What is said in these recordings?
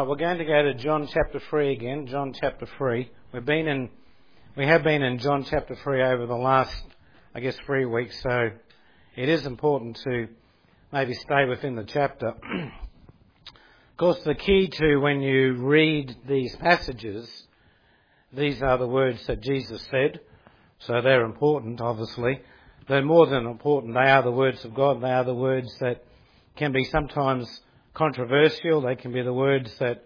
Right, we're going to go to John chapter 3 again. John chapter 3. We have been in John chapter 3 over the last, 3 weeks, so it is important to maybe stay within the chapter. Of course, the key to when you read these passages, these are the words that Jesus said, so they're important, obviously. They're more than important. They are the words of God. They are the words that can be sometimes controversial. They can be the words that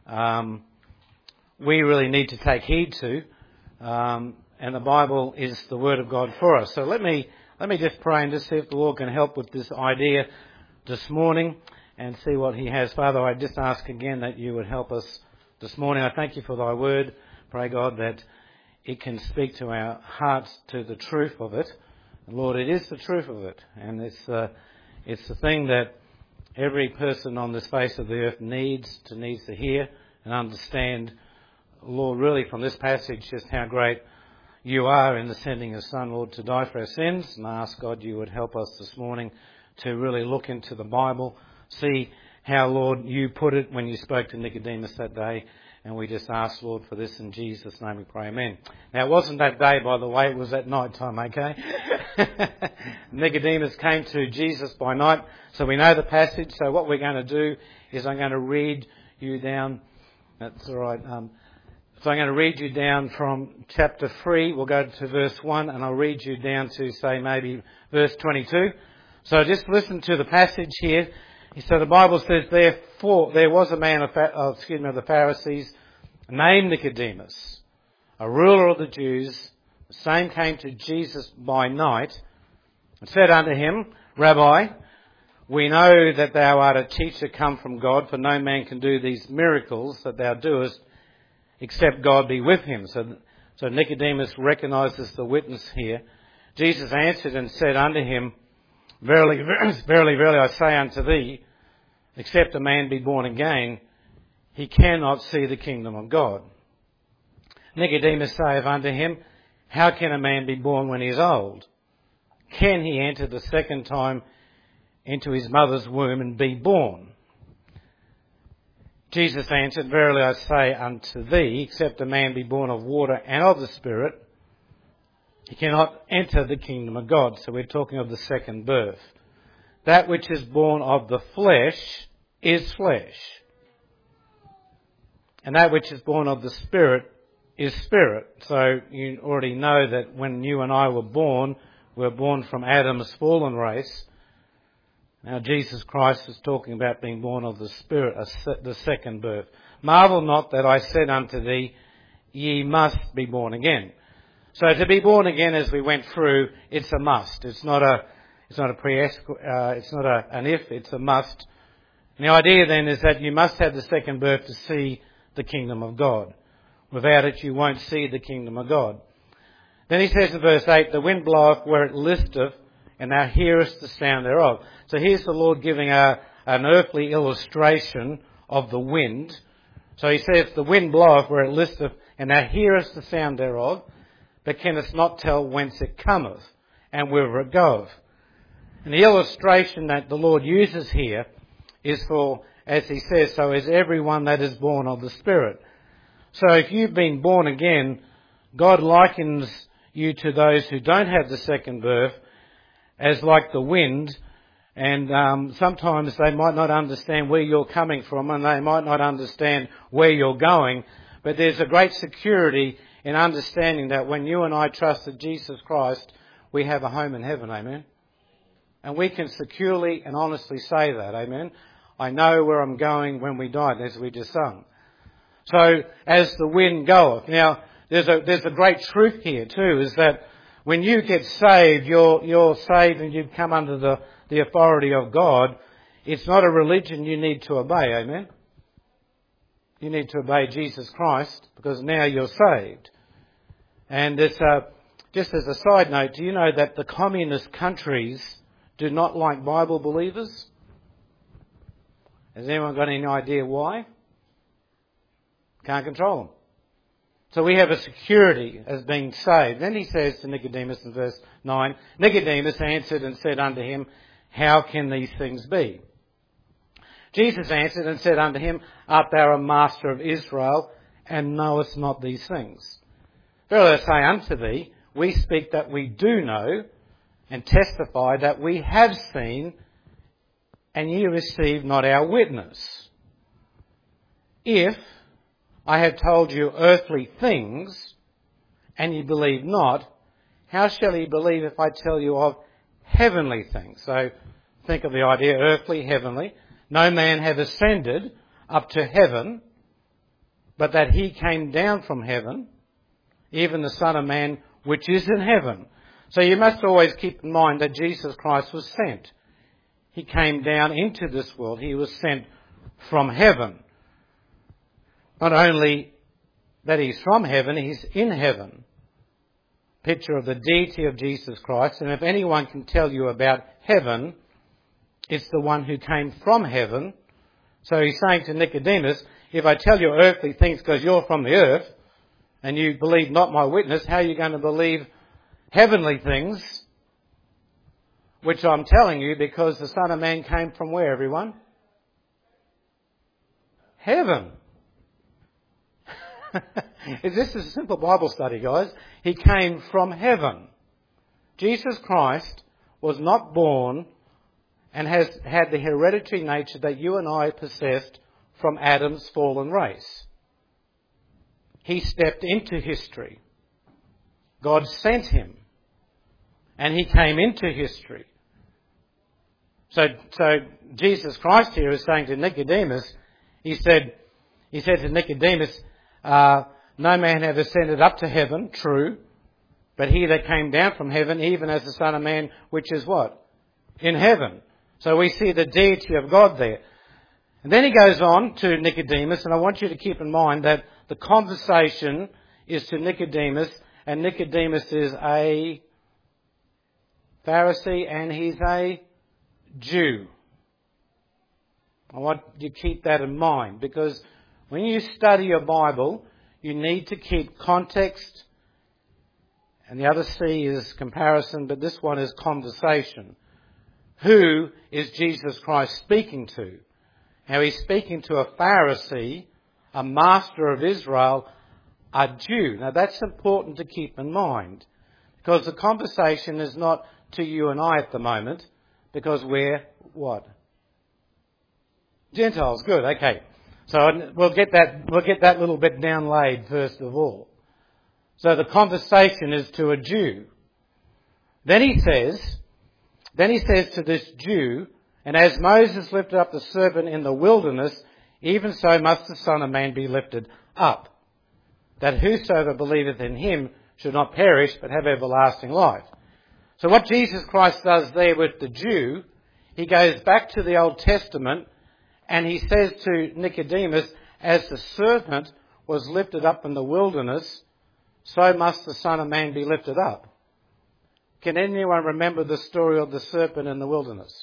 we really need to take heed to. And the Bible is the Word of God for us. So let me just pray and just see if the Lord can help with this idea this morning and see what He has. Father, I just ask again that You would help us this morning. I thank You for Thy Word. Pray, God, that it can speak to our hearts to the truth of it. And Lord, it is the truth of it. And it's the thing that every person on this face of the earth needs to hear and understand, Lord, really from this passage just how great You are in the sending Your Son, Lord, to die for our sins. And I ask, God, You would help us this morning to really look into the Bible, see how, Lord, You put it when You spoke to Nicodemus that day. And we just ask, Lord, for this in Jesus' name we pray, amen. Now, it wasn't that day, by the way, it was at night time, okay? Nicodemus came to Jesus by night, so we know the passage. So what we're going to do is I'm going to read you down, that's all right, so I'm going to read you down from chapter 3, we'll go to verse 1, and I'll read you down to, say, maybe verse 22. So just listen to the passage here. So the Bible says, therefore, there was a man of the Pharisees named Nicodemus, a ruler of the Jews. The same came to Jesus by night and said unto him, Rabbi, we know that thou art a teacher come from God, for no man can do these miracles that thou doest, except God be with him. So Nicodemus recognizes the witness here. Jesus answered and said unto him, Verily, verily, verily, I say unto thee, except a man be born again, he cannot see the kingdom of God. Nicodemus saith unto him, How can a man be born when he is old? Can he enter the second time into his mother's womb and be born? Jesus answered, Verily I say unto thee, except a man be born of water and of the Spirit, he cannot enter the kingdom of God. So we're talking of the second birth. That which is born of the flesh is flesh. And that which is born of the Spirit is spirit. So you already know that when you and I were born from Adam's fallen race. Now Jesus Christ is talking about being born of the Spirit, the second birth. Marvel not that I said unto thee, ye must be born again. So to be born again, as we went through, it's a must. It's not an if, it's a must. And the idea then is that you must have the second birth to see the kingdom of God. Without it, you won't see the kingdom of God. Then he says in verse 8, the wind bloweth where it listeth, and thou hearest the sound thereof. So here's the Lord giving an earthly illustration of the wind. So he says, the wind bloweth where it listeth, and thou hearest the sound thereof, but canst not tell whence it cometh, and whither it goeth. And the illustration that the Lord uses here is for, as he says, so is everyone that is born of the Spirit. So if you've been born again, God likens you to those who don't have the second birth as like the wind, and sometimes they might not understand where you're coming from, and they might not understand where you're going, but there's a great security in understanding that when you and I trusted Jesus Christ, we have a home in heaven, amen? And we can securely and honestly say that, amen? I know where I'm going when we die, as we just sung. So, as the wind goeth. Now, there's a great truth here too, is that when you get saved, you're saved and you've come under the authority of God. It's not a religion you need to obey, amen? You need to obey Jesus Christ because now you're saved. And it's just as a side note, do you know that the communist countries do not like Bible believers? Has anyone got any idea why? Can't control them. So we have a security as being saved. Then he says to Nicodemus in verse 9, Nicodemus answered and said unto him, How can these things be? Jesus answered and said unto him, Art thou a master of Israel, and knowest not these things? Verily I say unto thee, we speak that we do know, and testify that we have seen, and ye receive not our witness. If I have told you earthly things, and ye believe not, how shall ye believe if I tell you of heavenly things? So think of the idea, earthly, heavenly. No man hath ascended up to heaven, but that he came down from heaven, even the Son of Man which is in heaven. So you must always keep in mind that Jesus Christ was sent. He came down into this world. He was sent from heaven. Not only that he's from heaven, he's in heaven. Picture of the deity of Jesus Christ. And if anyone can tell you about heaven, it's the one who came from heaven. So he's saying to Nicodemus, if I tell you earthly things because you're from the earth, and you believe not my witness, how are you going to believe heavenly things, which I'm telling you, because the Son of Man came from where, everyone? Heaven. This is a simple Bible study, guys. He came from heaven. Jesus Christ was not born and has had the hereditary nature that you and I possessed from Adam's fallen race. He stepped into history. God sent him, and he came into history. So Jesus Christ here is saying to Nicodemus, he said to Nicodemus, no man hath ascended up to heaven, true, but he that came down from heaven, even as the Son of Man, which is what? In heaven. So we see the deity of God there. And then he goes on to Nicodemus, and I want you to keep in mind that the conversation is to Nicodemus, and Nicodemus is a Pharisee and he's a Jew. I want you to keep that in mind, because when you study your Bible, you need to keep context, and the other C is comparison, but this one is conversation. Who is Jesus Christ speaking to? Now he's speaking to a Pharisee, a master of Israel, a Jew. Now that's important to keep in mind, because the conversation is not to you and I at the moment, because we're what? Gentiles. Good, okay. So we'll get that little bit downlaid first of all. So the conversation is to a Jew. Then he says to this Jew, and as Moses lifted up the serpent in the wilderness, even so must the Son of Man be lifted up, that whosoever believeth in him should not perish, but have everlasting life. So what Jesus Christ does there with the Jew, he goes back to the Old Testament, and he says to Nicodemus, as the serpent was lifted up in the wilderness, so must the Son of Man be lifted up. Can anyone remember the story of the serpent in the wilderness?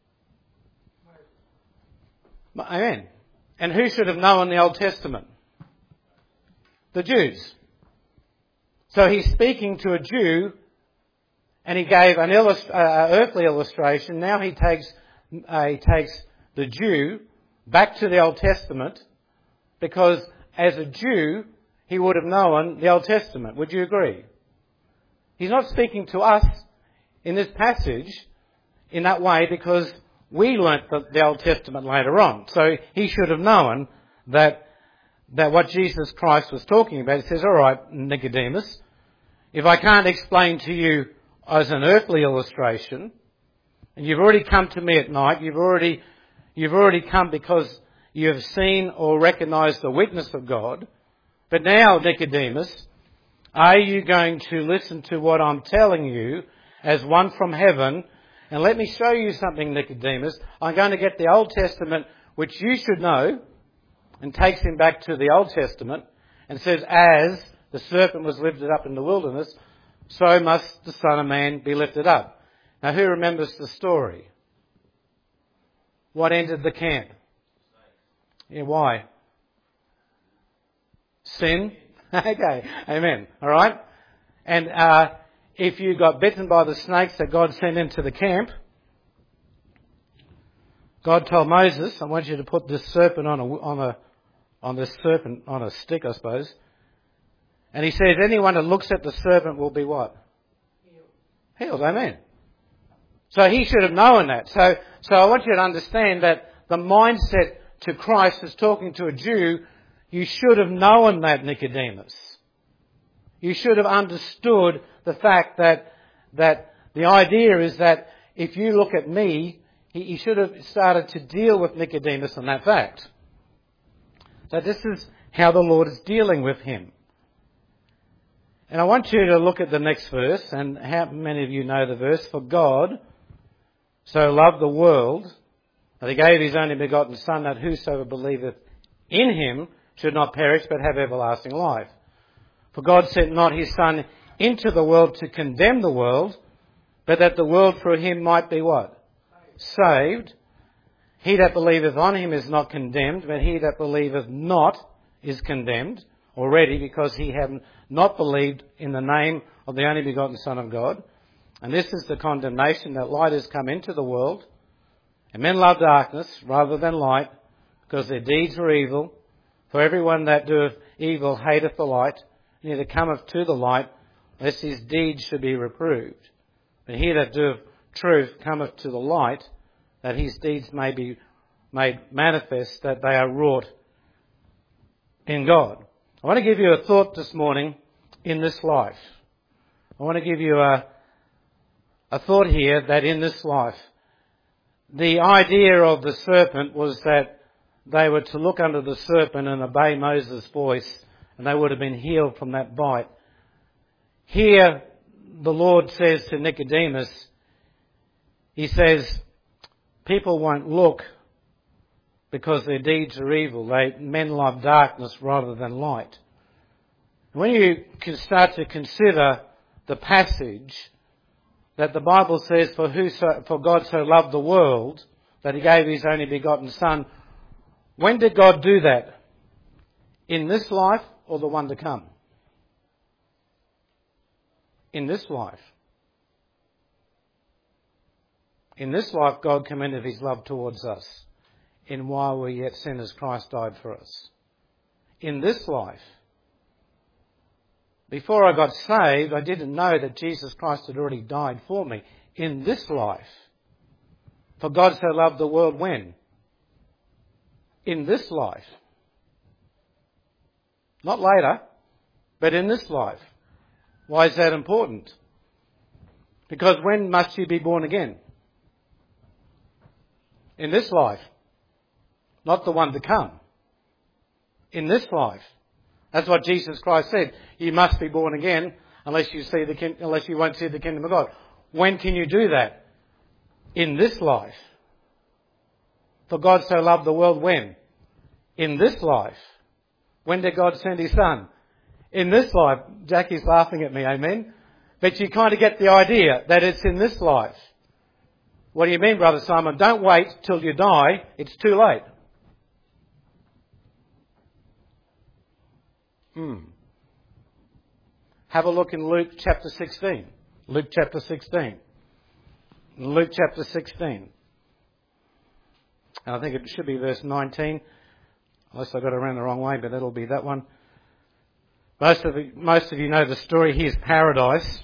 Amen. And who should have known the Old Testament? The Jews. So he's speaking to a Jew, and he gave an earthly illustration. Now he takes the Jew back to the Old Testament, because as a Jew, he would have known the Old Testament. Would you agree? He's not speaking to us in this passage in that way, because we learnt the Old Testament later on. So he should have known that what Jesus Christ was talking about. He says, all right, Nicodemus, if I can't explain to you as an earthly illustration, and you've already come to me at night, you've already come because you have seen or recognised the witness of God, but now, Nicodemus, are you going to listen to what I'm telling you as one from heaven? And let me show you something, Nicodemus. I'm going to get the Old Testament, which you should know, and takes him back to the Old Testament and says, as the serpent was lifted up in the wilderness, so must the Son of Man be lifted up. Now, who remembers the story? What entered the camp? Yeah, why? Sin? Okay, amen. All right? And if you got bitten by the snakes that God sent into the camp, God told Moses, I want you to put this serpent on a stick, I suppose. And he says, anyone that looks at the serpent will be what? Healed. Amen. So he should have known that. So I want you to understand that the mindset to Christ is talking to a Jew. You should have known that, Nicodemus. You should have understood the fact that the idea is that if you look at me, he should have started to deal with Nicodemus on that fact. So this is how the Lord is dealing with him. And I want you to look at the next verse, and how many of you know the verse? For God so loved the world that he gave his only begotten Son, that whosoever believeth in him should not perish but have everlasting life. For God sent not his Son into the world to condemn the world, but that the world through him might be what? Saved. He that believeth on him is not condemned, but he that believeth not is condemned already, because he hath not believed in the name of the only begotten Son of God. And this is the condemnation, that light is come into the world, and men love darkness rather than light, because their deeds are evil. For everyone that doeth evil hateth the light, neither cometh to the light, lest his deeds should be reproved. But he that doeth truth cometh to the light, that his deeds may be made manifest, that they are wrought in God. I want to give you a thought this morning in this life. I want to give you a thought here that in this life, the idea of the serpent was that they were to look under the serpent and obey Moses' voice, and they would have been healed from that bite. Here, the Lord says to Nicodemus, he says, people won't look because their deeds are evil. Men love darkness rather than light. When you can start to consider the passage that the Bible says, for God so loved the world that he gave his only begotten Son, when did God do that? In this life or the one to come? In this life. In this life, God commended his love towards us. In while we yet sinners, Christ died for us. In this life. Before I got saved, I didn't know that Jesus Christ had already died for me. In this life. For God so loved the world when? In this life. Not later, but in this life. Why is that important? Because when must you be born again? In this life. Not the one to come. In this life. That's what Jesus Christ said. You must be born again unless you won't see the kingdom of God. When can you do that? In this life. For God so loved the world when? In this life. When did God send his Son? In this life. Jackie's laughing at me, amen? But you kind of get the idea that it's in this life. What do you mean, Brother Simon? Don't wait till you die. It's too late. Have a look in Luke chapter 16. Luke chapter 16. Luke chapter 16. And I think it should be verse 19. Unless I got it around the wrong way, but that'll be that one. Most of you know the story. Here's paradise.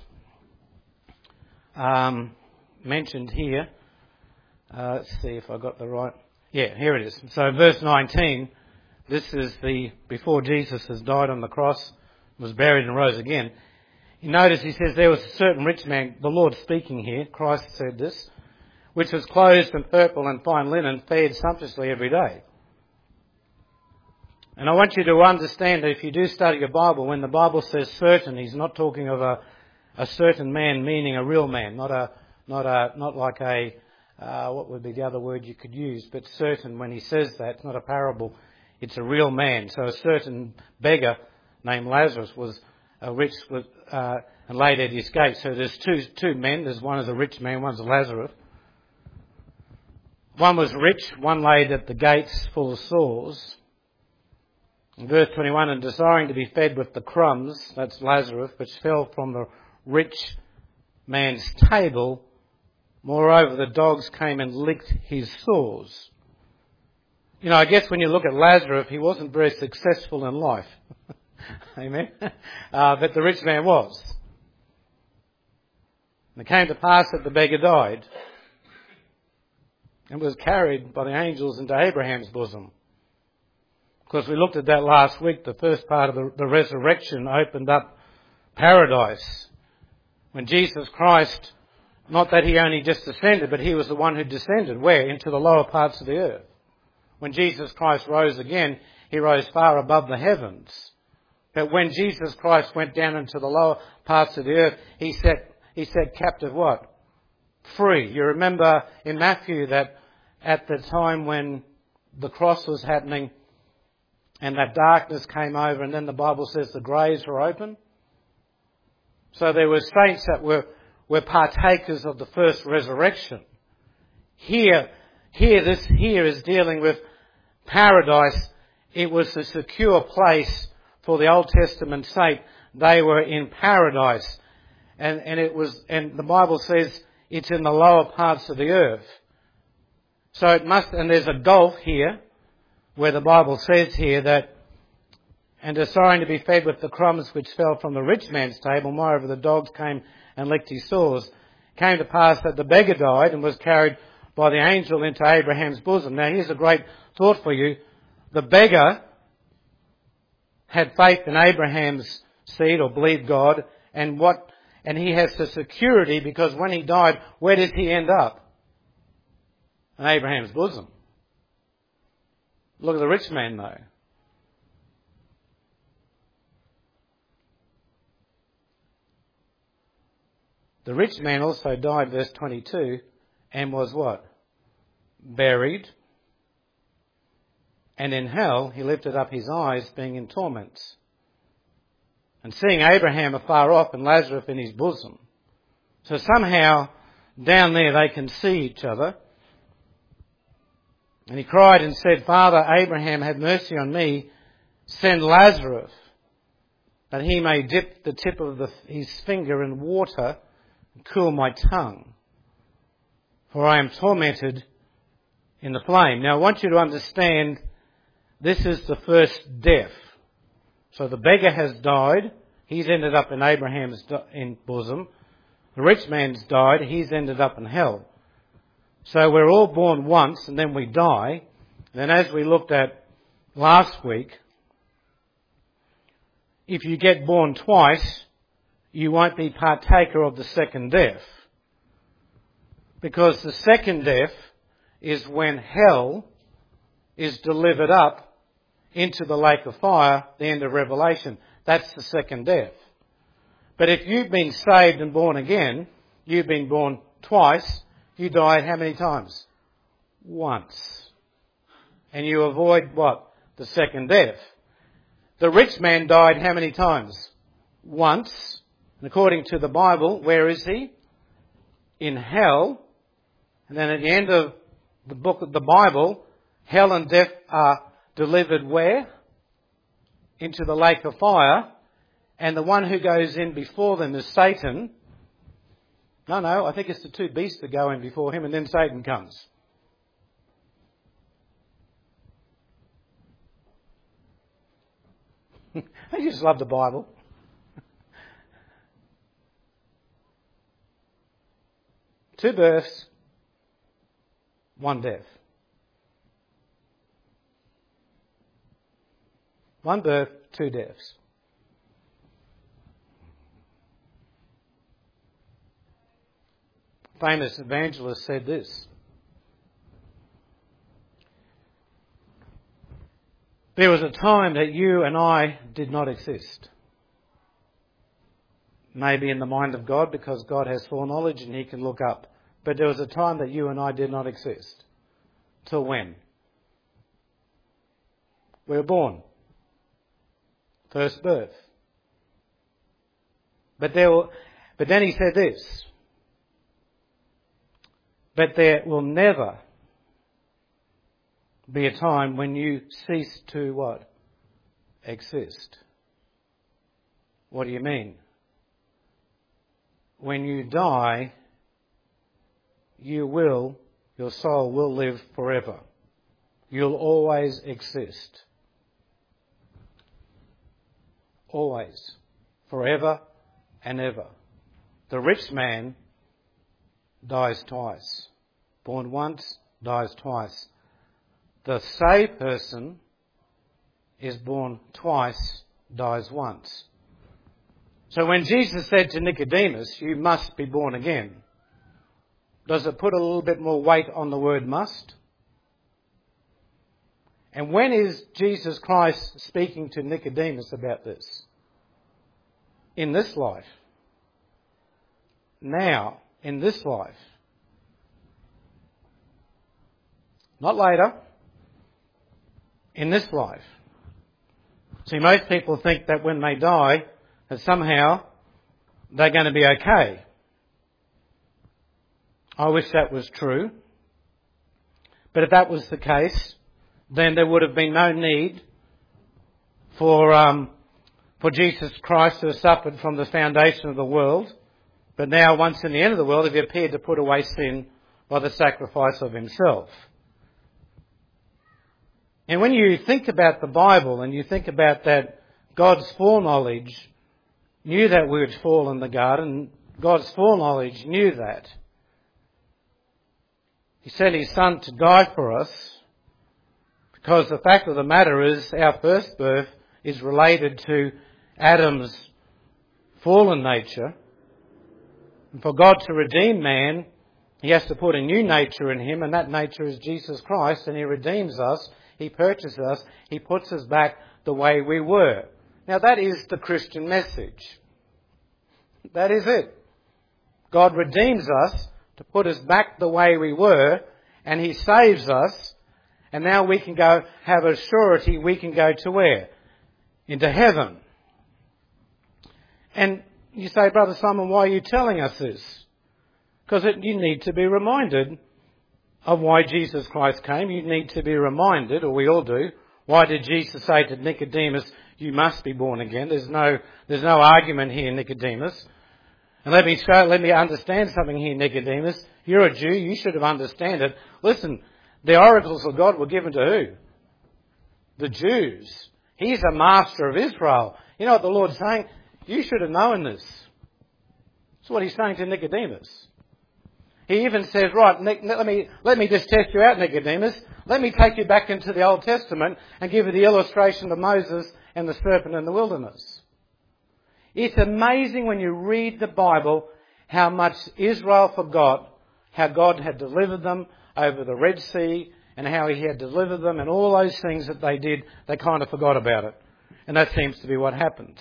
Mentioned here. Let's see if I got the right. Yeah, here it is. So verse 19. This is before Jesus has died on the cross, was buried and rose again. You notice he says there was a certain rich man, the Lord speaking here, Christ said this, which was clothed in purple and fine linen, fed sumptuously every day. And I want you to understand that if you do study your Bible, when the Bible says certain, he's not talking of a certain man, meaning a real man, not like a what would be the other word you could use, but certain. When he says that, it's not a parable, it's a real man. So a certain beggar named Lazarus was rich and laid at his gate. So there's two men. There's one is a rich man, one's a Lazarus. One was rich, one laid at the gates full of sores. In verse 21, and desiring to be fed with the crumbs, that's Lazarus, which fell from the rich man's table, Moreover, the dogs came and licked his sores. You know, I guess when you look at Lazarus, he wasn't very successful in life. Amen. But the rich man was. And it came to pass that the beggar died and was carried by the angels into Abraham's bosom. Of course, we looked at that last week. The first part of the resurrection opened up paradise. When Jesus Christ, not that he only just ascended, but he was the one who descended. Where? Into the lower parts of the earth. When Jesus Christ rose again, he rose far above the heavens. But when Jesus Christ went down into the lower parts of the earth, he set captive what? Free. You remember in Matthew that at the time when the cross was happening and that darkness came over, and then the Bible says the graves were open. So there were saints that were partakers of the first resurrection. Here is dealing with paradise. It was a secure place for the Old Testament saint. They were in paradise. And the Bible says it's in the lower parts of the earth. So it must, and there's a gulf here, where the Bible says here that, and desiring to be fed with the crumbs which fell from the rich man's table, moreover the dogs came and licked his sores. It came to pass that the beggar died and was carried by the angel into Abraham's bosom. Now here's a great thought for you. The beggar had faith in Abraham's seed, or believed God, and he has the security, because when he died, where did he end up? In Abraham's bosom. Look at the rich man though. The rich man also died, verse 22, and was what? Buried. And in hell he lifted up his eyes, being in torments, and seeing Abraham afar off and Lazarus in his bosom. So somehow down there they can see each other. And he cried and said, Father Abraham, have mercy on me. Send Lazarus, that he may dip the tip of his finger in water and cool my tongue, for I am tormented in the flame. Now I want you to understand, this is the first death. So the beggar has died. He's ended up in Abraham's bosom. The rich man's died. He's ended up in hell. So we're all born once and then we die. Then as we looked at last week, if you get born twice, you won't be partaker of the second death. Because the second death is when hell is delivered up into the lake of fire, the end of Revelation. That's the second death. But if you've been saved and born again, you've been born twice, you died how many times? Once. And you avoid what? The second death. The rich man died how many times? Once. And according to the Bible, where is he? In hell. And then at the end of the book of the Bible, hell and death are delivered where? Into the lake of fire. And the one who goes in before them is Satan. No, I think it's the two beasts that go in before him, and then Satan comes. I just love the Bible. Two births, one death. One birth, two deaths. Famous evangelist said this: there was a time that you and I did not exist. Maybe in the mind of God, because God has foreknowledge and he can look up. But there was a time that you and I did not exist. Till when? We were born. First birth. But then he said this: but there will never be a time when you cease to what? Exist. What do you mean? When you die, your soul will live forever. You'll always exist. Always. Forever and ever. The rich man dies twice. Born once, dies twice. The saved person is born twice, dies once. So when Jesus said to Nicodemus, you must be born again, does it put a little bit more weight on the word must? And when is Jesus Christ speaking to Nicodemus about this? In this life. Now, in this life. Not later. In this life. See, most people think that when they die, that somehow they're going to be okay. I wish that was true. But if that was the case, then there would have been no need for Jesus Christ to have suffered from the foundation of the world. But now, once in the end of the world, he appeared to put away sin by the sacrifice of himself. And when you think about the Bible and you think about that God's foreknowledge knew that we would fall in the garden, God's foreknowledge knew that. He sent his Son to die for us because the fact of the matter is our first birth is related to Adam's fallen nature. And for God to redeem man, he has to put a new nature in him, and that nature is Jesus Christ, and he redeems us, he purchases us, he puts us back the way we were. Now that is the Christian message. That is it. God redeems us to put us back the way we were, and he saves us, and now we can go have a surety, we can go to where? Into heaven. And you say, Brother Simon, why are you telling us this? Because you need to be reminded of why Jesus Christ came. You need to be reminded, or we all do, why did Jesus say to Nicodemus, you must be born again? There's no argument here, Nicodemus. And let me understand something here, Nicodemus. You're a Jew, you should have understood it. Listen, the oracles of God were given to who? The Jews. He's a master of Israel. You know what the Lord's saying? You should have known this. That's what he's saying to Nicodemus. He even says, right, let me just test you out, Nicodemus. Let me take you back into the Old Testament and give you the illustration of Moses and the serpent in the wilderness. It's amazing when you read the Bible how much Israel forgot how God had delivered them over the Red Sea and how he had delivered them and all those things that they did, they kind of forgot about it. And that seems to be what happens.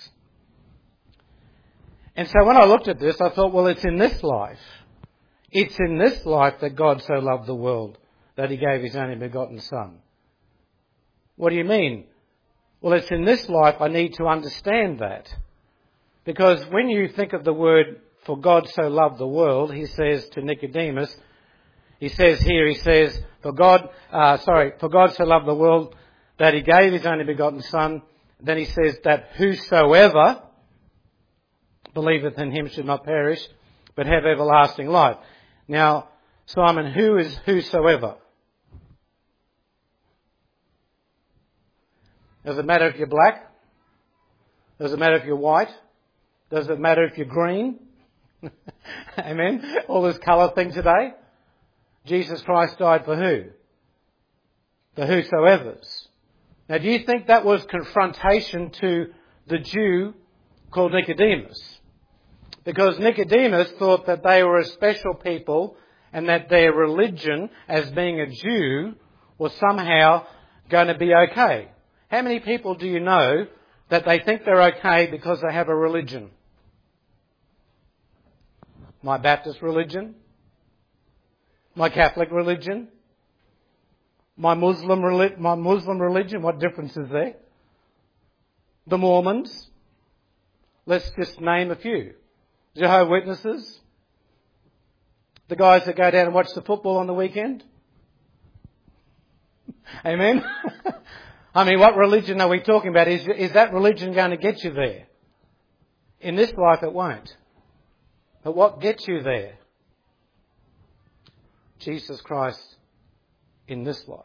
And so when I looked at this, I thought, well, it's in this life. It's in this life that God so loved the world that he gave his only begotten Son. What do you mean? Well, it's in this life I need to understand that. Because when you think of the word, for God so loved the world, he says to Nicodemus, for God so loved the world that he gave his only begotten Son. Then he says that whosoever believeth in him should not perish, but have everlasting life. Now, Simon, who is whosoever? Does it matter if you're black? Does it matter if you're white? Does it matter if you're green? Amen? All this colour thing today. Jesus Christ died for who? The whosoevers. Now, do you think that was confrontation to the Jew called Nicodemus? Because Nicodemus thought that they were a special people and that their religion, as being a Jew, was somehow going to be okay. How many people do you know that they think they're okay because they have a religion? My Baptist religion? My Catholic religion? My Muslim religion? What difference is there? The Mormons? Let's just name a few. Jehovah's Witnesses? The guys that go down and watch the football on the weekend? Amen? I mean, what religion are we talking about? Is that religion going to get you there? In this life it won't. But what gets you there? Jesus Christ in this life.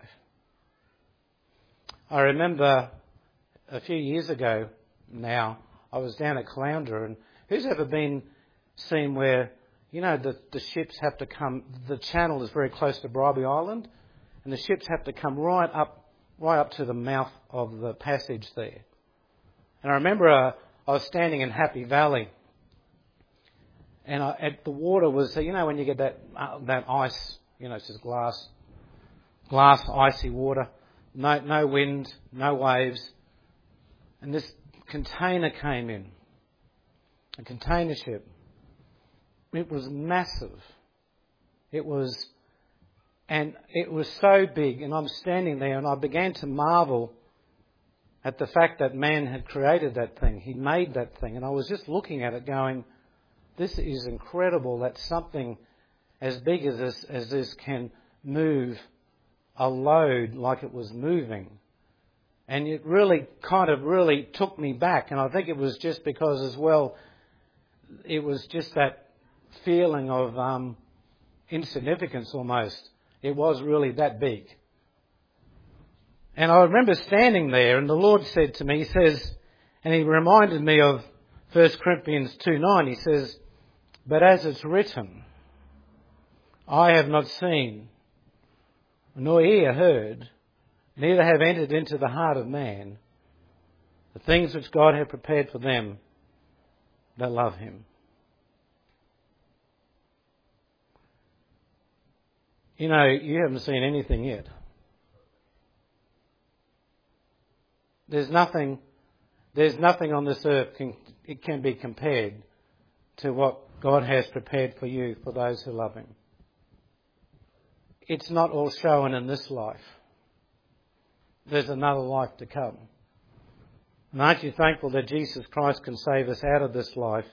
I remember a few years ago now, I was down at Caloundra, and who's ever seen where, the ships have to come, the channel is very close to Bribie Island, and the ships have to come right up to the mouth of the passage there. And I remember I was standing in Happy Valley, and the water was, when you get that ice, it's just glass icy water, no wind, no waves, and this container came in, a container ship. It was massive. It was so big, and I'm standing there and I began to marvel at the fact that man had created that thing. He made that thing, and I was just looking at it going, this is incredible that something as big as this can move a load like it was moving. And it really took me back, and I think it was just because as well, it was just that feeling of insignificance almost. It was really that big. And I remember standing there, and the Lord said to me, He says, and He reminded me of 1 Corinthians 2:9, He says, but as it's written, I have not seen, nor ear heard, neither have entered into the heart of man the things which God hath prepared for them that love Him. You haven't seen anything yet. There's nothing on this earth it can be compared to what God has prepared for you, for those who love Him. It's not all shown in this life. There's another life to come. And aren't you thankful that Jesus Christ can save us out of this life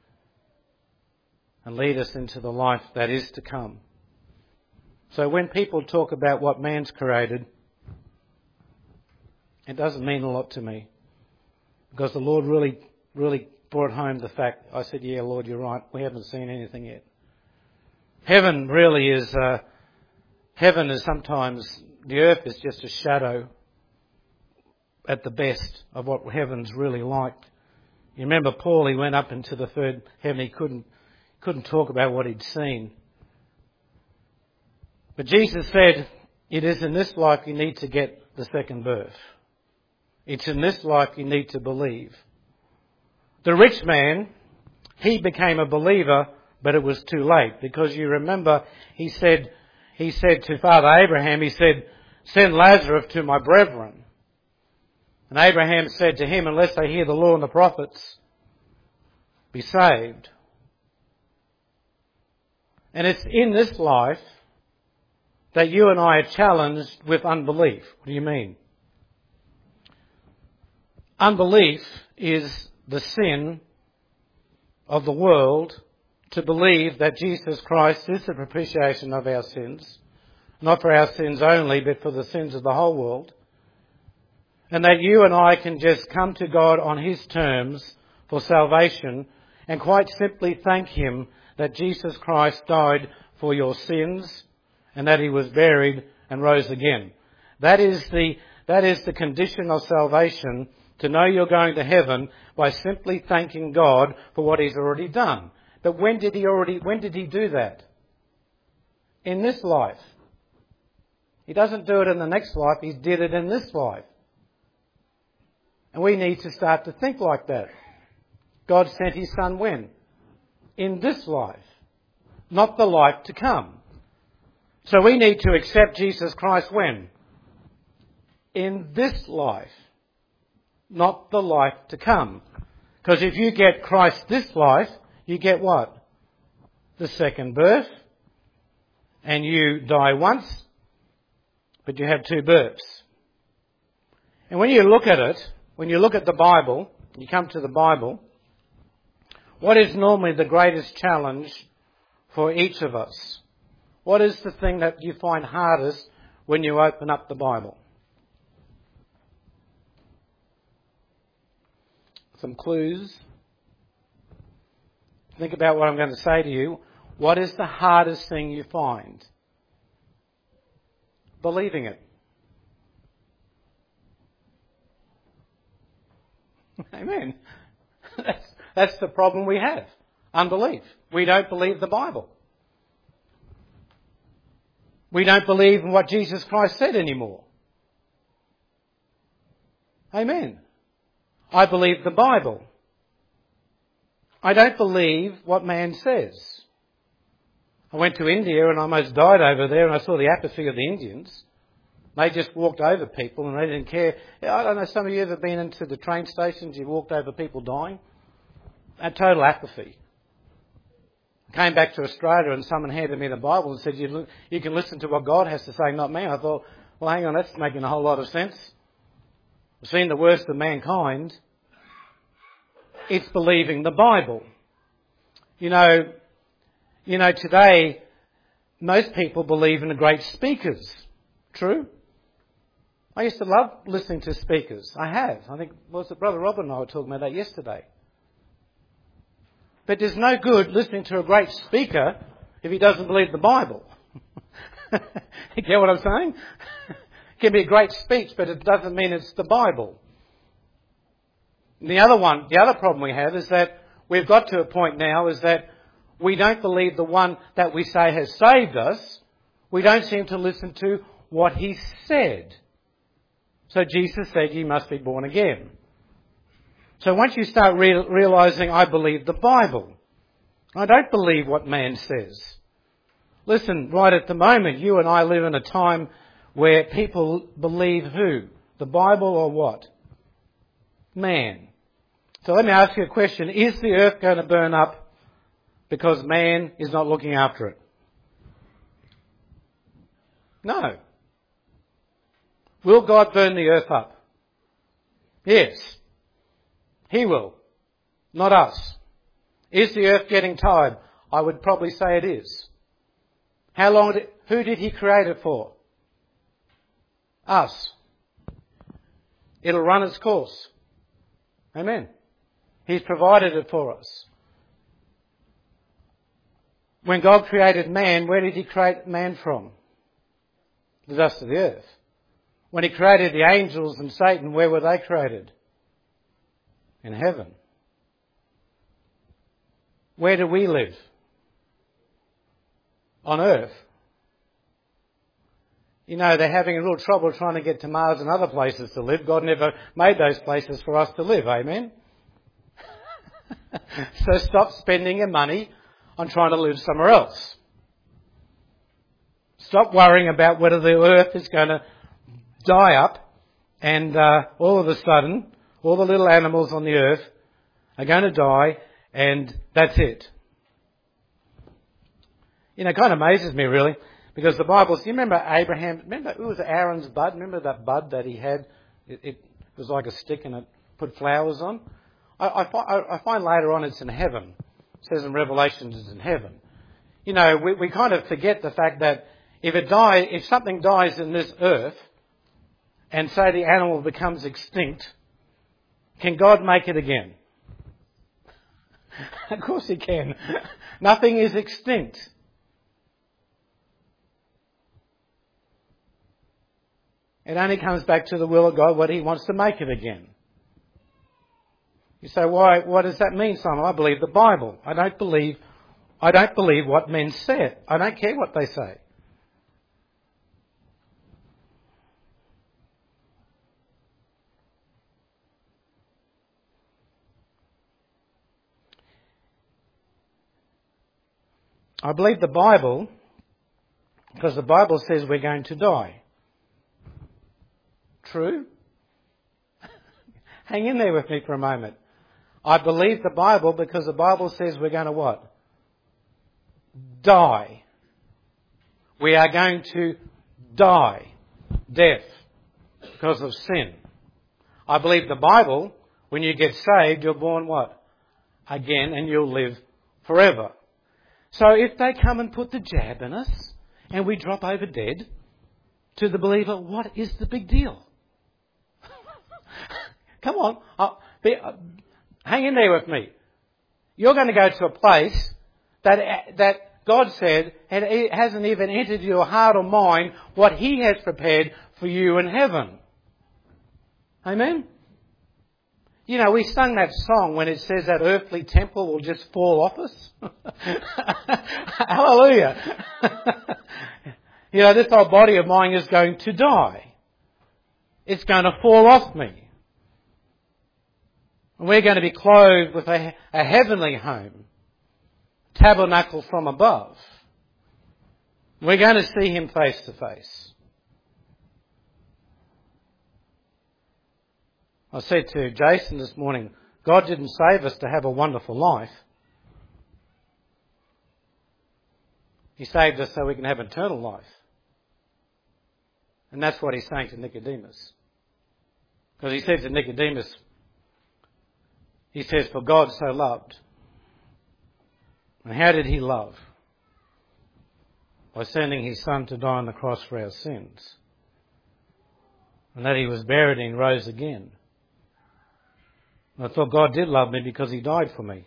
and lead us into the life that is to come? So when people talk about what man's created, it doesn't mean a lot to me, because the Lord really brought home the fact. I said, yeah, Lord, you're right. We haven't seen anything yet. Heaven really is, heaven is sometimes, the earth is just a shadow at the best of what heaven's really like. You remember Paul, he went up into the third heaven. He couldn't talk about what he'd seen. But Jesus said, it is in this life you need to get the second birth. It's in this life you need to believe. The rich man, he became a believer, but it was too late, because you remember he said to Father Abraham, he said, send Lazarus to my brethren. And Abraham said to him, unless they hear the law and the prophets, be saved. And it's in this life that you and I are challenged with unbelief. What do you mean? Unbelief is the sin of the world to believe that Jesus Christ is the propitiation of our sins, not for our sins only, but for the sins of the whole world, and that you and I can just come to God on His terms for salvation and quite simply thank Him that Jesus Christ died for your sins and that He was buried and rose again. That is the condition of salvation, to know you're going to heaven by simply thanking God for what He's already done. But when did He do that? In this life. He doesn't do it in the next life, He did it in this life. And we need to start to think like that. God sent His Son when? In this life. Not the life to come. So we need to accept Jesus Christ when? In this life. Not the life to come. Because if you get Christ this life, you get what? The second birth. And you die once, but you have two births. And when you look at it, when you look at the Bible, you come to the Bible, what is normally the greatest challenge for each of us? What is the thing that you find hardest when you open up the Bible? Some clues. Think about what I'm going to say to you. What is the hardest thing you find believing it. Amen. That's the problem we have. Unbelief. We don't believe the Bible. We don't believe in what Jesus Christ said anymore. Amen. I believe the Bible. I don't believe what man says. I went to India and I almost died over there, and I saw the apathy of the Indians. They just walked over people and they didn't care. I don't know, some of you ever been into the train stations, you've walked over people dying? A total apathy. I came back to Australia and someone handed me the Bible and said, you can listen to what God has to say, not me. I thought, well, hang on, that's making a whole lot of sense. I've seen the worst of mankind. It's believing the Bible. You know, today, most people believe in the great speakers. True? I used to love listening to speakers. I have. I think, was it Brother Robert and I were talking about that yesterday. But there's no good listening to a great speaker if he doesn't believe the Bible. You get what I'm saying? It can be a great speech, but it doesn't mean it's the Bible. The other problem we have is that we've got to a point now is that we don't believe the one that we say has saved us. We don't seem to listen to what he said. So Jesus said, you must be born again. So once you start realising, I believe the Bible. I don't believe what man says. Listen, right at the moment, you and I live in a time where people believe who? The Bible or what? Man. So let me ask you a question. Is the earth going to burn up because man is not looking after it? No. Will God burn the earth up? Yes. He will. Not us. Is the earth getting tired? I would probably say it is. Who did he create it for? Us. It'll run its course. Amen. He's provided it for us. When God created man, where did he create man from? The dust of the earth. When he created the angels and Satan, where were they created? In heaven. Where do we live? On earth. You know, they're having a real trouble trying to get to Mars and other places to live. God never made those places for us to live. Amen? So stop spending your money on trying to live somewhere else. Stop worrying about whether the earth is going to die up and all of a sudden all the little animals on the earth are going to die and that's it. You know, it kind of amazes me really, because the Bible, do you remember Abraham? Remember, it was Aaron's bud? Remember that bud that he had? It was like a stick and it put flowers on. I find later on it's in heaven. It says in Revelation it's in heaven. You know, we kind of forget the fact that if something dies in this earth, and say the animal becomes extinct, can God make it again? Of course he can. Nothing is extinct. It only comes back to the will of God, whether he wants to make it again. You say, why? What does that mean, Simon? I believe the Bible. I don't believe what men said. I don't care what they say. I believe the Bible because the Bible says we're going to die. True? Hang in there with me for a moment. I believe the Bible because the Bible says we're going to what? Die. We are going to die. Death. Because of sin. I believe the Bible, when you get saved, you're born what? Again, and you'll live forever. So if they come and put the jab in us and we drop over dead, to the believer, what is the big deal? Come on. Hang in there with me. You're going to go to a place that God said, it hasn't even entered your heart or mind what He has prepared for you in heaven. Amen? You know, we sung that song when it says that earthly temple will just fall off us. Hallelujah. You know, this whole body of mine is going to die. It's going to fall off me. And we're going to be clothed with a heavenly home, tabernacle from above. We're going to see Him face to face. I said to Jason this morning, God didn't save us to have a wonderful life. He saved us so we can have eternal life. And that's what He's saying to Nicodemus. Because He said to Nicodemus, He says, for God so loved. And how did He love? By sending His Son to die on the cross for our sins. And that He was buried and rose again. I thought God did love me because He died for me.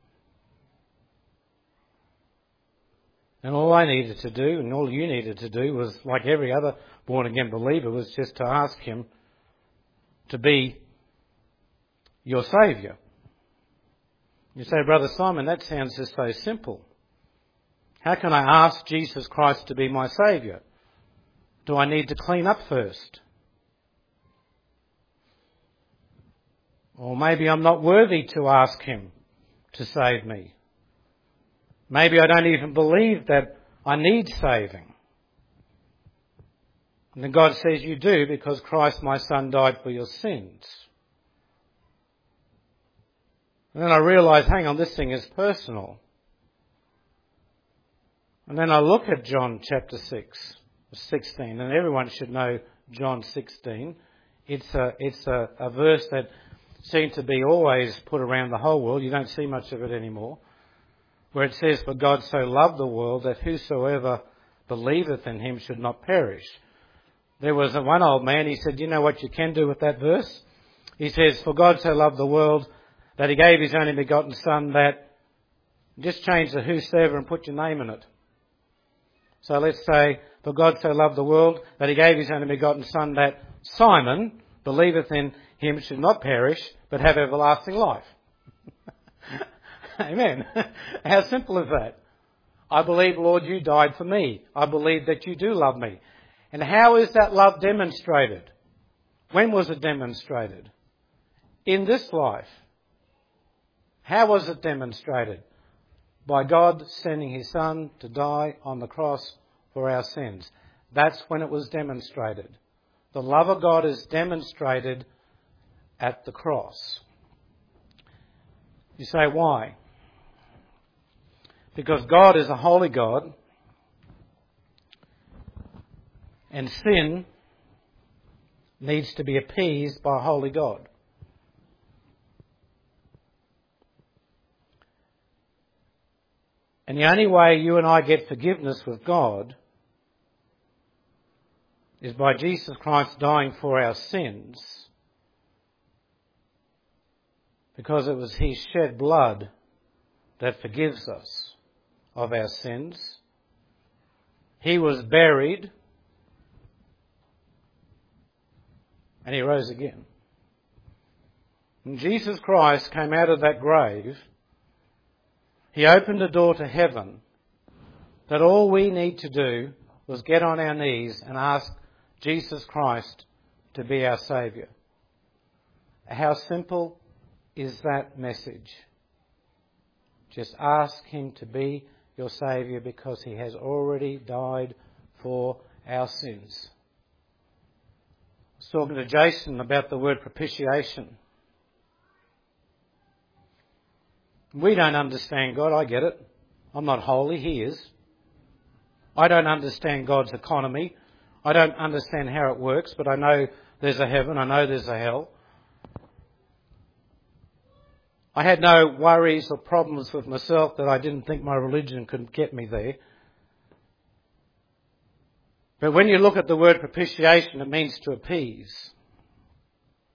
And all I needed to do, and all you needed to do, was, like every other born-again believer, was just to ask Him to be your Saviour. You say, Brother Simon, that sounds just so simple. How can I ask Jesus Christ to be my Saviour? Do I need to clean up first? Or maybe I'm not worthy to ask Him to save me. Maybe I don't even believe that I need saving. And then God says you do, because Christ my Son died for your sins. And then I realise, hang on, this thing is personal. And then I look at John chapter 16, and everyone should know John 16. It's a verse that seemed to be always put around the whole world. You don't see much of it anymore. Where it says, for God so loved the world that whosoever believeth in Him should not perish. There was one old man, he said, you know what you can do with that verse? He says, for God so loved the world that He gave His only begotten Son, that, just change the whosoever and put your name in it. So let's say, for God so loved the world that He gave His only begotten Son, that Simon believeth in Him should not perish, but have everlasting life. Amen. How simple is that? I believe, Lord, you died for me. I believe that you do love me. And how is that love demonstrated? When was it demonstrated? In this life. How was it demonstrated? By God sending His Son to die on the cross for our sins. That's when it was demonstrated. The love of God is demonstrated at the cross. You say, why? Because God is a holy God, and sin needs to be appeased by a holy God. And the only way you and I get forgiveness with God is by Jesus Christ dying for our sins, because it was His shed blood that forgives us of our sins. He was buried and He rose again. And Jesus Christ came out of that grave. He opened a door to heaven that all we need to do was get on our knees and ask Jesus Christ to be our Saviour. How simple is that message? Just ask Him to be your Saviour, because He has already died for our sins. I was talking to Jason about the word propitiation. We don't understand God, I get it. I'm not holy, He is. I don't understand God's economy. I don't understand how it works, but I know there's a heaven, I know there's a hell. I had no worries or problems with myself that I didn't think my religion could get me there. But when you look at the word propitiation, it means to appease.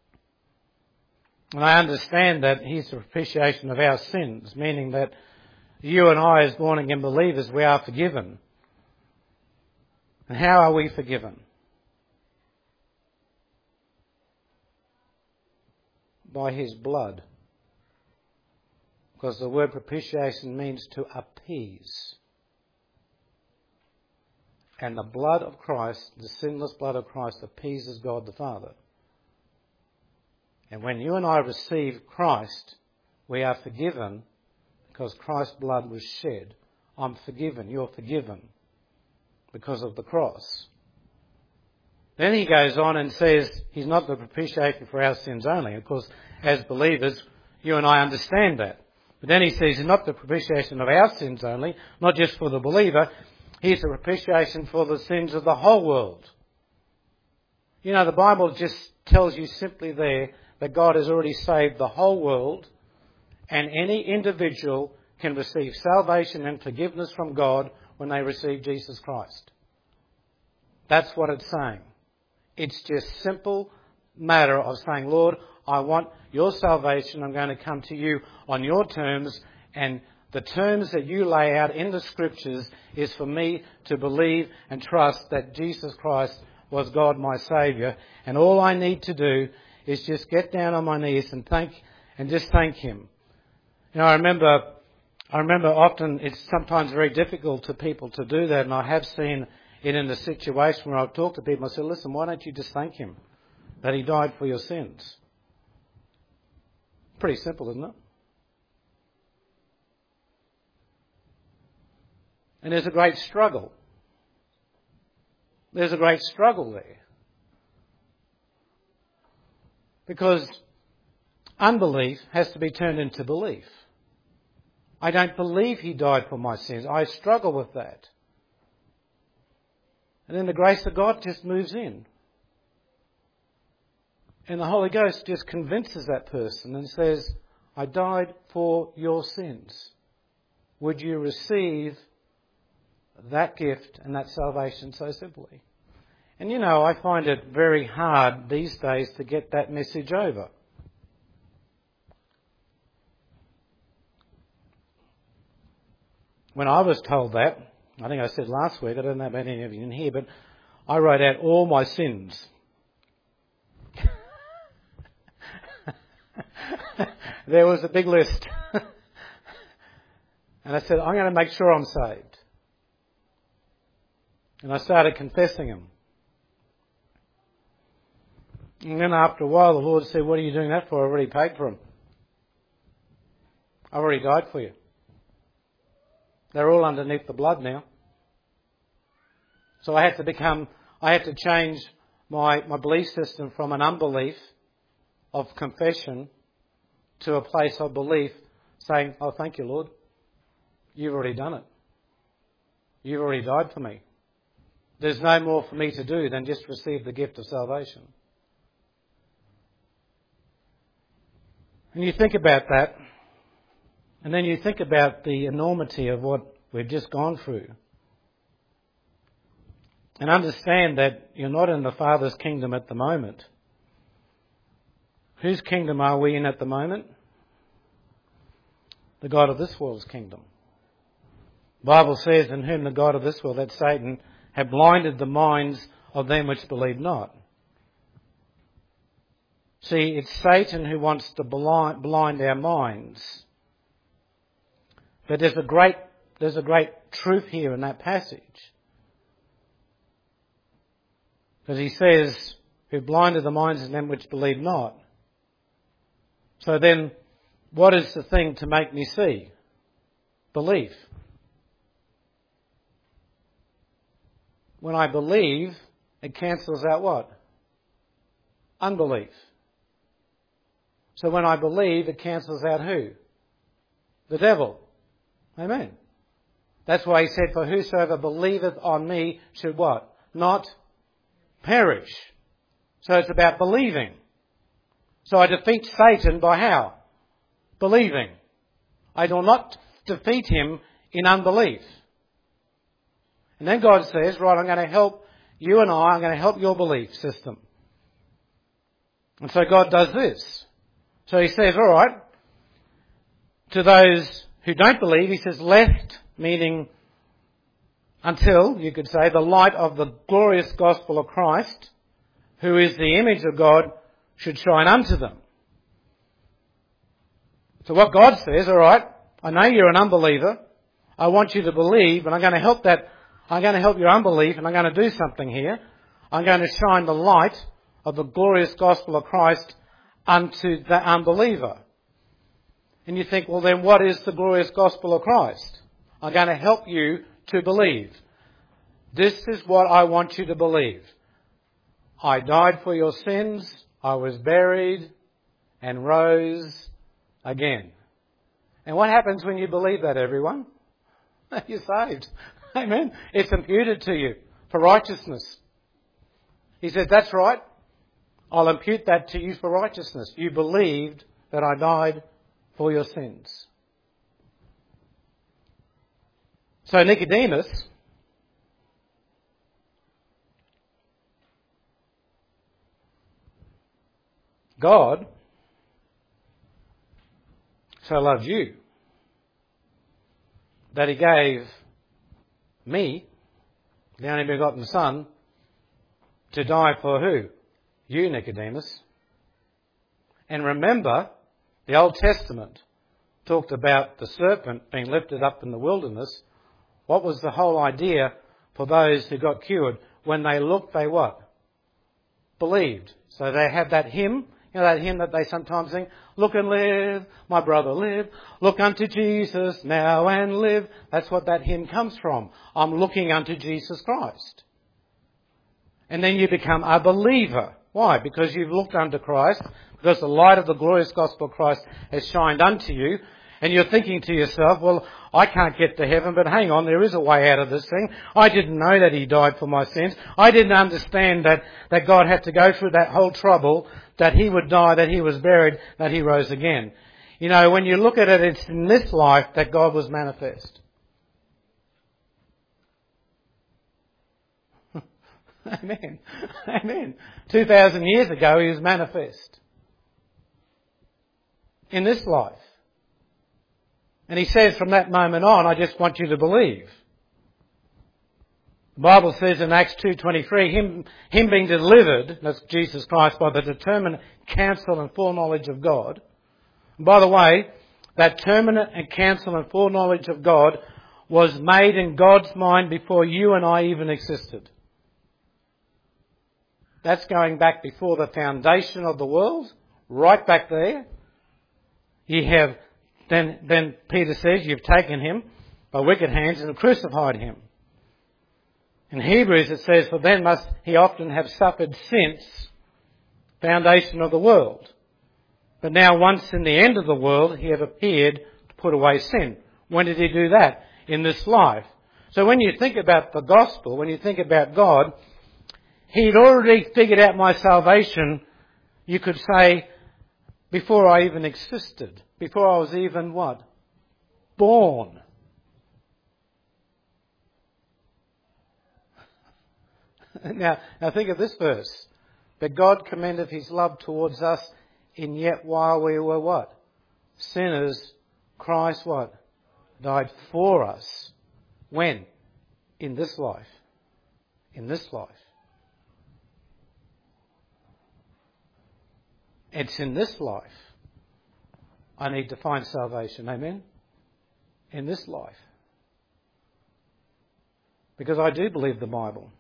And I understand that He's the propitiation of our sins, meaning that you and I as born again believers, we are forgiven. And how are we forgiven? By His blood. Because the word propitiation means to appease. And the blood of Christ, the sinless blood of Christ, appeases God the Father. And when you and I receive Christ, we are forgiven because Christ's blood was shed. I'm forgiven. You're forgiven because of the cross. Then he goes on and says He's not the propitiation for our sins only. Of course, as believers, you and I understand that. But then he says He's not the propitiation of our sins only, not just for the believer. He's the propitiation for the sins of the whole world. You know, the Bible just tells you simply there that God has already saved the whole world, and any individual can receive salvation and forgiveness from God when they receive Jesus Christ. That's what it's saying. It's just simple matter of saying, Lord, I want your salvation. I'm going to come to you on your terms, and the terms that you lay out in the Scriptures is for me to believe and trust that Jesus Christ was God my Saviour, and all I need to do is just get down on my knees and just thank Him. You know, I remember often it's sometimes very difficult to people to do that, and I have seen it in a situation where I've talked to people. I said, listen, why don't you just thank Him that He died for your sins? Pretty simple, isn't it? And there's a great struggle. There's a great struggle there. Because unbelief has to be turned into belief. I don't believe He died for my sins. I struggle with that. And then the grace of God just moves in. And the Holy Ghost just convinces that person and says, I died for your sins. Would you receive that gift and that salvation so simply? And you know, I find it very hard these days to get that message over. When I was told that, I think I said last week, I don't know about any of you in here, but I wrote out all my sins. There was a big list. And I said, I'm going to make sure I'm saved. And I started confessing them. And then after a while, the Lord said, what are you doing that for? I've already paid for them. I've already died for you. They're all underneath the blood now. So I had to change my belief system from an unbelief of confession to a place of belief, saying, oh, thank you, Lord. You've already done it. You've already died for me. There's no more for me to do than just receive the gift of salvation. And you think about that, and then you think about the enormity of what we've just gone through. And understand that you're not in the Father's kingdom at the moment. Whose kingdom are we in at the moment? The God of this world's kingdom. The Bible says, in whom the God of this world, that's Satan, have blinded the minds of them which believe not. See, it's Satan who wants to blind our minds. But there's a great truth here in that passage. Because he says, who blinded the minds of them which believe not. So then, what is the thing to make me see? Belief. When I believe, it cancels out what? Unbelief. So when I believe, it cancels out who? The devil. Amen. That's why he said, for whosoever believeth on me should what? Not perish. So it's about believing. So I defeat Satan by how? Believing. I do not defeat him in unbelief. And then God says, right, I'm going to help you and I'm going to help your belief system. And so God does this. So he says, all right, to those who don't believe, he says, lest, meaning until, you could say, the light of the glorious gospel of Christ, who is the image of God, should shine unto them. So what God says, all right, I know you're an unbeliever. I want you to believe, and I'm going to help your unbelief, and I'm going to do something here. I'm going to shine the light of the glorious gospel of Christ unto the unbeliever. And you think, well then what is the glorious gospel of Christ? I'm going to help you to believe. This is what I want you to believe. I died for your sins, I was buried and rose again. And what happens when you believe that, everyone? You're saved. Amen. It's imputed to you for righteousness. He said, that's right. I'll impute that to you for righteousness. You believed that I died for your sins. So Nicodemus, God so loved you that he gave me, the only begotten Son, to die for who? You, Nicodemus. And remember, the Old Testament talked about the serpent being lifted up in the wilderness. What was the whole idea for those who got cured? When they looked, they what? Believed. So they had that hymn, that hymn that they sometimes sing, look and live, my brother live, look unto Jesus now and live. That's what that hymn comes from. I'm looking unto Jesus Christ. And then you become a believer. Why? Because you've looked unto Christ, because the light of the glorious gospel of Christ has shined unto you, and you're thinking to yourself, well, I can't get to heaven, but hang on, there is a way out of this thing. I didn't know that he died for my sins. I didn't understand that God had to go through that whole trouble, that he would die, that he was buried, that he rose again. When you look at it, it's in this life that God was manifest. Amen. Amen. 2,000 years ago, he was manifest. In this life. And he says from that moment on, I just want you to believe. The Bible says in Acts 2:23, him being delivered, that's Jesus Christ, by the determinate counsel and foreknowledge of God. And by the way, that determinate and counsel and foreknowledge of God was made in God's mind before you and I even existed. That's going back before the foundation of the world, right back there. You have, then Peter says, you've taken him by wicked hands and crucified him. In Hebrews it says, for then must he often have suffered since foundation of the world. But now once in the end of the world, he have appeared to put away sin. When did he do that? In this life. So when you think about the gospel, when you think about God, he'd already figured out my salvation, you could say, before I even existed. Before I was even what? Born. Now think of this verse. But God commendeth his love towards us in yet while we were what? Sinners, Christ what? Died for us. When? In this life. In this life. It's in this life I need to find salvation. Amen? In this life. Because I do believe the Bible.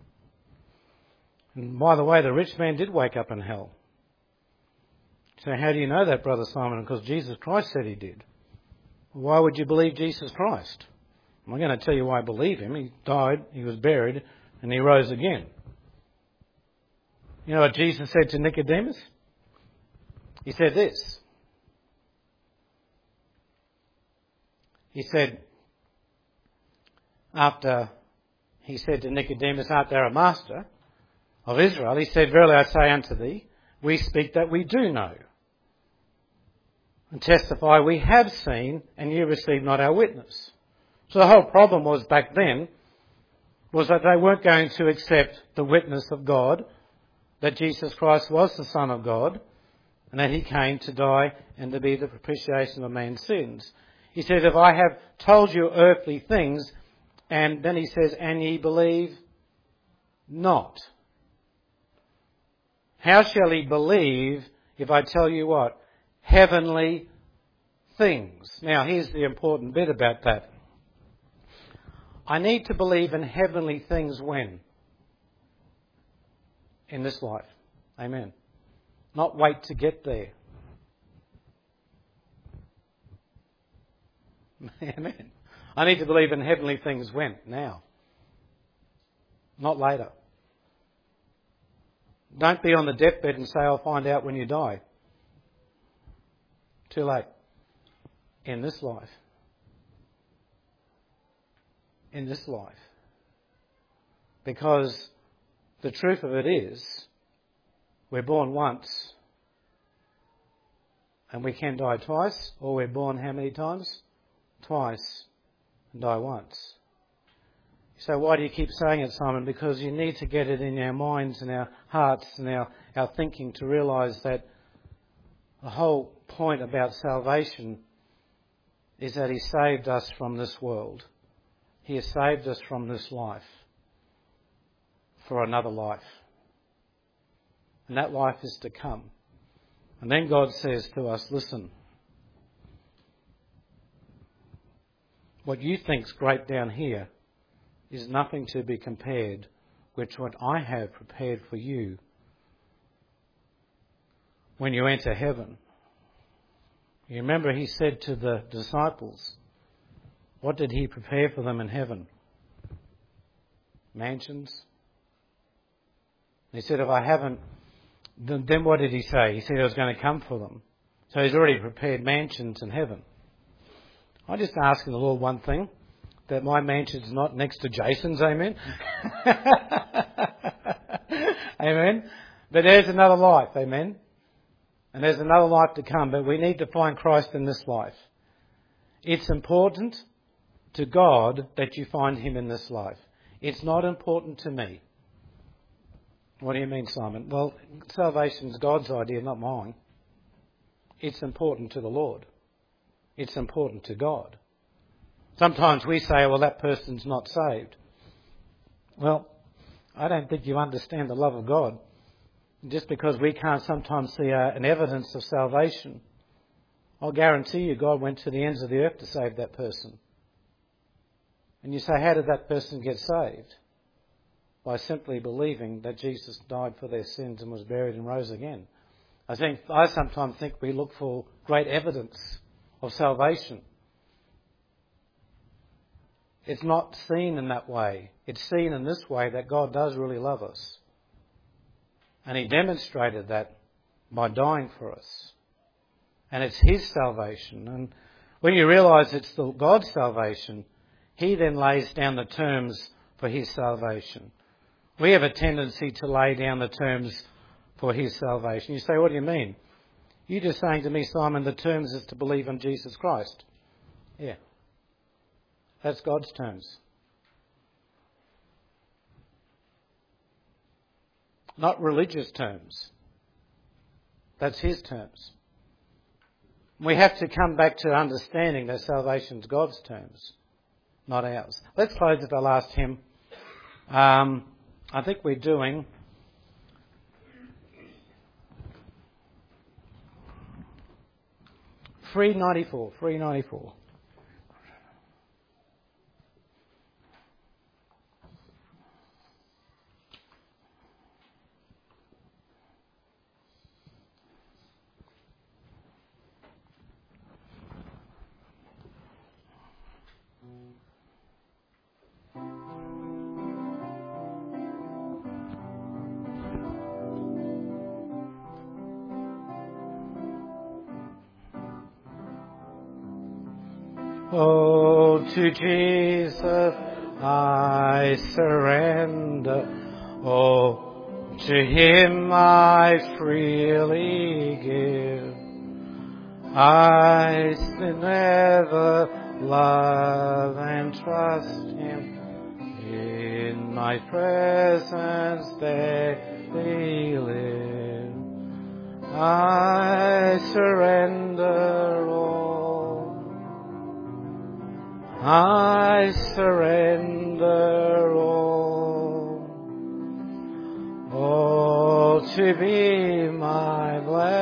And by the way, the rich man did wake up in hell. So how do you know that, Brother Simon? Because Jesus Christ said he did. Why would you believe Jesus Christ? I'm going to tell you why I believe him. He died, he was buried, and he rose again. You know what Jesus said to Nicodemus? He said this. He said, he said to Nicodemus, art thou a master of Israel? He said, verily I say unto thee, we speak that we do know, and testify we have seen, and you receive not our witness. So the whole problem was back then, was that they weren't going to accept the witness of God, that Jesus Christ was the Son of God, and that he came to die and to be the propitiation of man's sins. He says, if I have told you earthly things, and then he says, and ye believe not. How shall he believe if I tell you what? Heavenly things. Now, here's the important bit about that. I need to believe in heavenly things when? In this life. Amen. Not wait to get there. Amen. I need to believe in heavenly things when? Now. Not later. Don't be on the deathbed and say, I'll find out when you die. Too late. In this life. In this life. Because the truth of it is, we're born once and we can die twice, or we're born how many times? Twice and die once. So why do you keep saying it, Simon? Because you need to get it in our minds and our hearts and our thinking to realise that the whole point about salvation is that he saved us from this world. He has saved us from this life for another life. And that life is to come. And then God says to us, listen, what you think's great down here is nothing to be compared with what I have prepared for you when you enter heaven. You remember he said to the disciples, what did he prepare for them in heaven? Mansions. He said, if I haven't, then what did he say? He said I was going to come for them. So he's already prepared mansions in heaven. I just asking the Lord one thing, that my mansion's not next to Jason's, amen? Amen? But there's another life, amen? And there's another life to come, but we need to find Christ in this life. It's important to God that you find him in this life. It's not important to me. What do you mean, Simon? Well, salvation's God's idea, not mine. It's important to the Lord. It's important to God. Sometimes we say, well, that person's not saved. Well, I don't think you understand the love of God. Just because we can't sometimes see an evidence of salvation, I'll guarantee you God went to the ends of the earth to save that person. And you say, how did that person get saved? By simply believing that Jesus died for their sins and was buried and rose again. I sometimes think we look for great evidence of salvation. It's not seen in that way. It's seen in this way, that God does really love us. And he demonstrated that by dying for us. And it's his salvation. And when you realise it's God's salvation, he then lays down the terms for his salvation. We have a tendency to lay down the terms for his salvation. You say, what do you mean? You're just saying to me, Simon, the terms is to believe in Jesus Christ. Yeah. That's God's terms. Not religious terms. That's his terms. We have to come back to understanding that salvation's God's terms, not ours. Let's close with the last hymn. I think we're doing $394. Oh, to Jesus I surrender. Oh, to him I freely give. I still never love and trust him. In my presence daily live. I surrender all. I surrender all to be my blessed